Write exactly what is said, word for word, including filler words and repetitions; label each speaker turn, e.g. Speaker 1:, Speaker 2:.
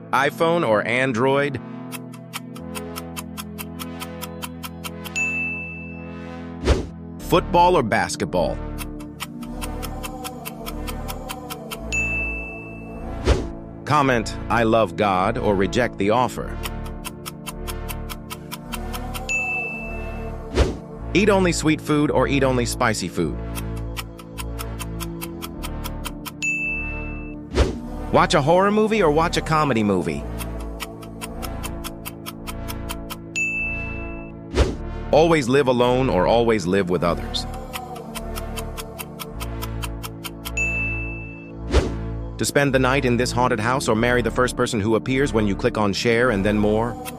Speaker 1: iPhone or Android? Football or basketball? Comment, I love God, or reject the offer. Eat only sweet food or eat only spicy food? Watch a horror movie or watch a comedy movie? Always live alone or always live with others? To spend the night in this haunted house or marry the first person who appears when you click on share and then more?